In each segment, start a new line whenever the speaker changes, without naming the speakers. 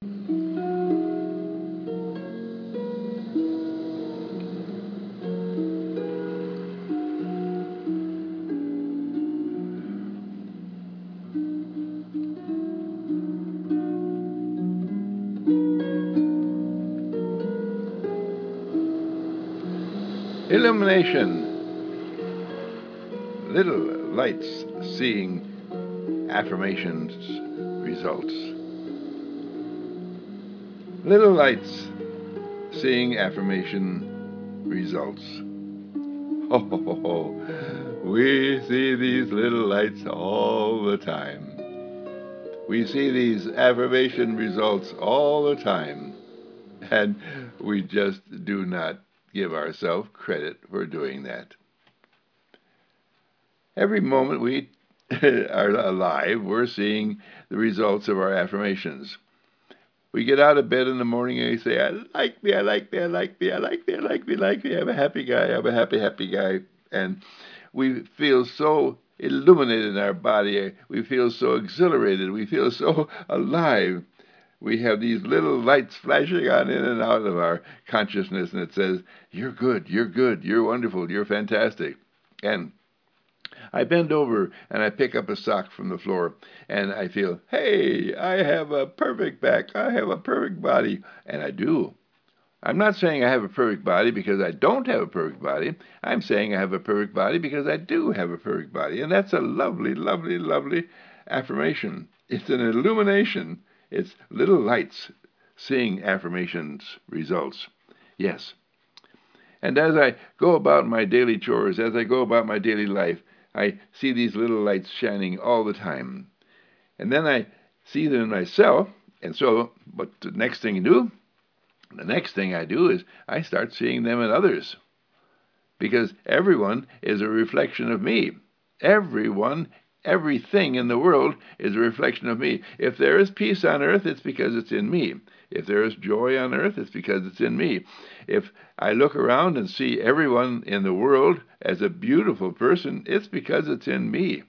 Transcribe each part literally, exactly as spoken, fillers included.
Illumination. Little lights seeing affirmations results. Little lights seeing affirmation results. Ho, ho, ho, ho. We see these little lights all the time. We see these affirmation results all the time. And we just do not give ourselves credit for doing that. Every moment we are alive, we're seeing the results of our affirmations. We get out of bed in the morning and we say, I like me, I like me, I like me, I like me, I like me, I like me, I'm a happy guy, I'm a happy, happy guy. And we feel so illuminated in our body, we feel so exhilarated, we feel so alive. We have these little lights flashing on in and out of our consciousness, and it says, you're good, you're good, you're wonderful, you're fantastic. And I bend over and I pick up a sock from the floor and I feel, hey, I have a perfect back, I have a perfect body, and I do. I'm not saying I have a perfect body because I don't have a perfect body. I'm saying I have a perfect body because I do have a perfect body, and that's a lovely, lovely, lovely affirmation. It's an illumination. It's little lights seeing affirmations results. Yes. And as I go about my daily chores, as I go about my daily life, I see these little lights shining all the time. And then I see them in myself, and so what the next thing you do, the next thing I do is I start seeing them in others. Because everyone is a reflection of me. Everyone, everything in the world is a reflection of me. If there is peace on earth, it's because it's in me. If there is joy on earth, it's because it's in me. If I look around and see everyone in the world as a beautiful person, it's because it's in me.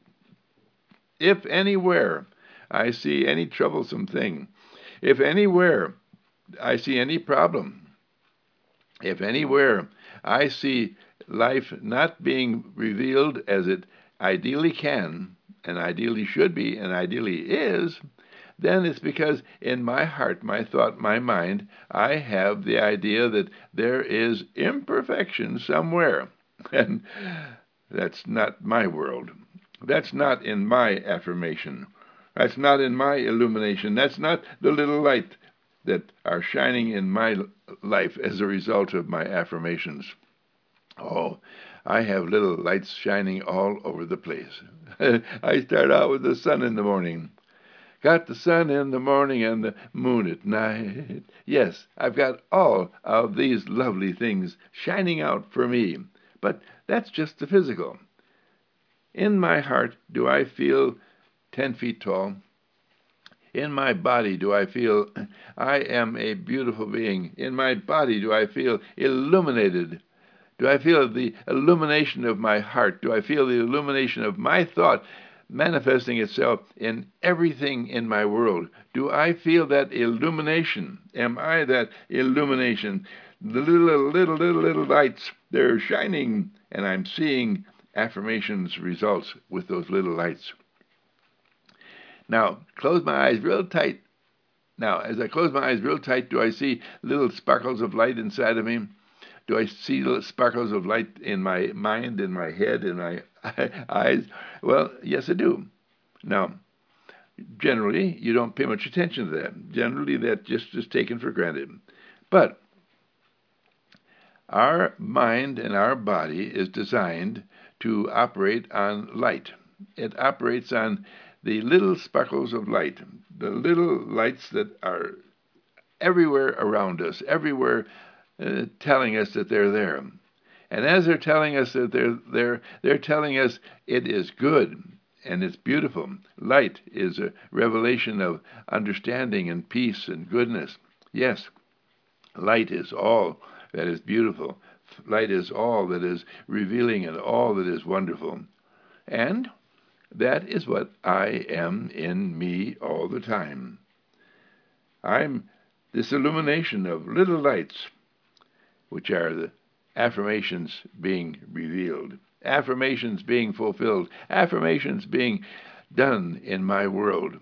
If anywhere I see any troublesome thing, if anywhere I see any problem, if anywhere I see life not being revealed as it ideally can, and ideally should be, and ideally is, then it's because in my heart, my thought, my mind, I have the idea that there is imperfection somewhere. And that's not my world. That's not in my affirmation. That's not in my illumination. That's not the little light that are shining in my life as a result of my affirmations. Oh, I have little lights shining all over the place. I start out with the sun in the morning. Got the sun in the morning and the moon at night. Yes, I've got all of these lovely things shining out for me. But that's just the physical. In my heart, do I feel ten feet tall? In my body, do I feel I am a beautiful being? In my body, do I feel illuminated? Do I feel the illumination of my heart? Do I feel the illumination of my thought manifesting itself in everything in my world? Do I feel that illumination? Am I that illumination? The little, little, little, little lights, they're shining, and I'm seeing affirmations results with those little lights. Now, close my eyes real tight. Now, as I close my eyes real tight, do I see little sparkles of light inside of me? Do I see little sparkles of light in my mind, in my head, in my eyes? Well, yes, I do. Now, generally, you don't pay much attention to that. Generally, that just is taken for granted. But our mind and our body is designed to operate on light. It operates on the little sparkles of light, the little lights that are everywhere around us, everywhere uh, telling us that they're there. And as they're telling us that they're there, they're telling us it is good and it's beautiful. Light is a revelation of understanding and peace and goodness. Yes, light is all that is beautiful. Light is all that is revealing and all that is wonderful. And that is what I am in me all the time. I'm this illumination of little lights, which are the affirmations being revealed, affirmations being fulfilled, affirmations being done in my world.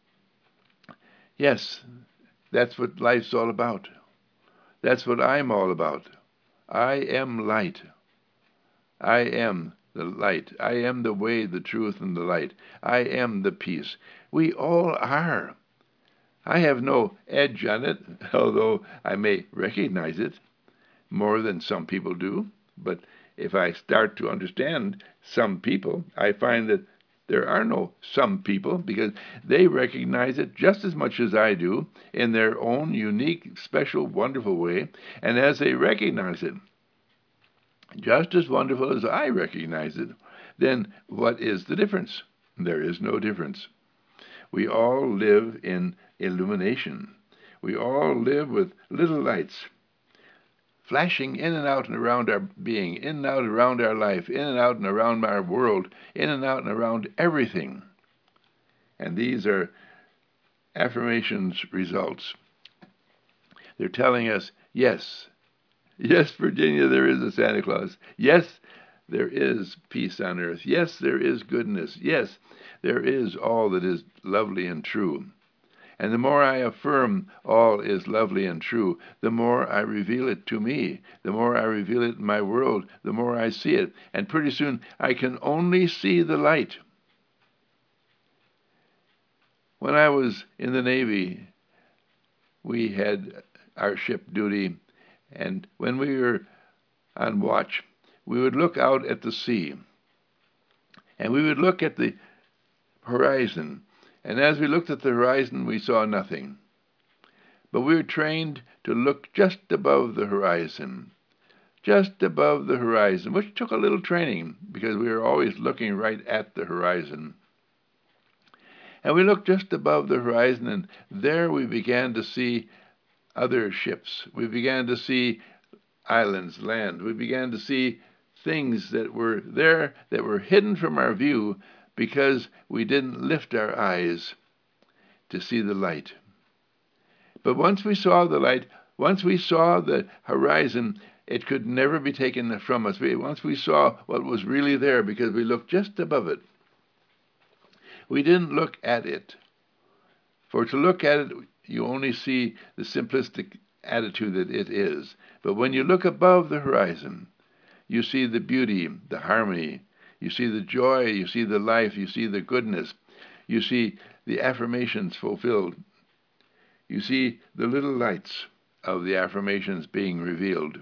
Yes, that's what life's all about. That's what I'm all about. I am light. I am the light. I am the way, the truth, and the light. I am the peace. We all are. I have no edge on it, although I may recognize it more than some people do. But if I start to understand some people, I find that there are no some people, because they recognize it just as much as I do in their own unique, special, wonderful way. And as they recognize it, just as wonderful as I recognize it, then what is the difference? There is no difference. We all live in illumination. We all live with little lights flashing in and out and around our being, in and out around our life, in and out and around our world, in and out and around everything. And these are affirmations results. They're telling us, yes, yes, Virginia, there is a Santa Claus. Yes, there is peace on earth. Yes, there is goodness. Yes, there is all that is lovely and true. And the more I affirm all is lovely and true, the more I reveal it to me. The more I reveal it in my world, the more I see it. And pretty soon I can only see the light. When I was in the Navy, we had our ship duty, and when we were on watch, we would look out at the sea, and we would look at the horizon. And as we looked at the horizon, we saw nothing. But we were trained to look just above the horizon, just above the horizon, which took a little training because we were always looking right at the horizon. And we looked just above the horizon, and there we began to see other ships. We began to see islands, land. We began to see things that were there that were hidden from our view because we didn't lift our eyes to see the light. But once we saw the light, once we saw the horizon, it could never be taken from us. Once we saw what was really there, because we looked just above it, we didn't look at it. For to look at it, you only see the simplistic attitude that it is. But when you look above the horizon, you see the beauty, the harmony, you see the joy, you see the life, you see the goodness, you see the affirmations fulfilled. You see the little lights of the affirmations being revealed.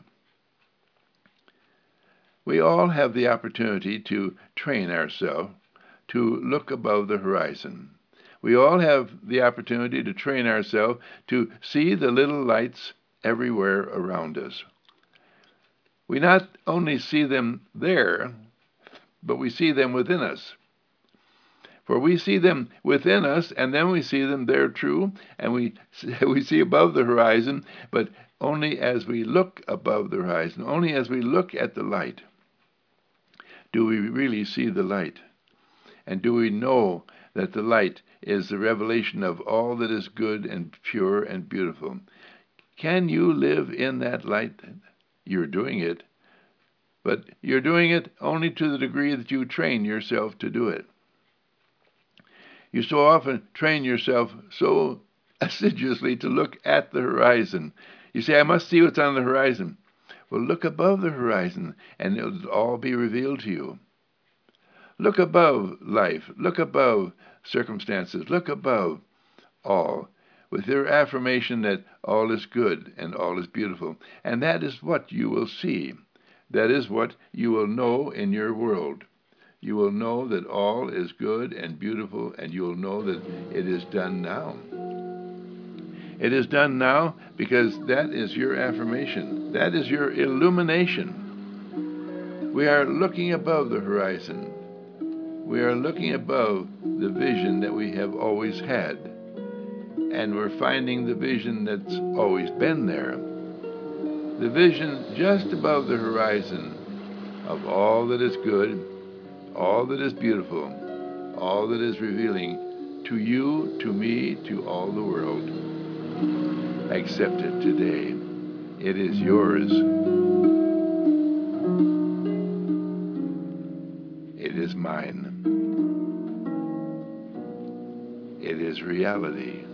We all have the opportunity to train ourselves to look above the horizon. We all have the opportunity to train ourselves to see the little lights everywhere around us. We not only see them there, but we see them within us. For we see them within us, and then we see them there true, and we, we see above the horizon, but only as we look above the horizon, only as we look at the light, do we really see the light. And do we know that the light is the revelation of all that is good and pure and beautiful? Can you live in that light? You're doing it. But you're doing it only to the degree that you train yourself to do it. You so often train yourself so assiduously to look at the horizon. You say, I must see what's on the horizon. Well, look above the horizon, and it'll all be revealed to you. Look above life. Look above circumstances. Look above all, with your affirmation that all is good and all is beautiful. And that is what you will see. That is what you will know in your world. You will know that all is good and beautiful, and you will know that it is done now. It is done now because that is your affirmation. That is your illumination. We are looking above the horizon. We are looking above the vision that we have always had. And we're finding the vision that's always been there. The vision just above the horizon of all that is good, all that is beautiful, all that is revealing to you, to me, to all the world. Accept it today. It is yours. It is mine. It is reality.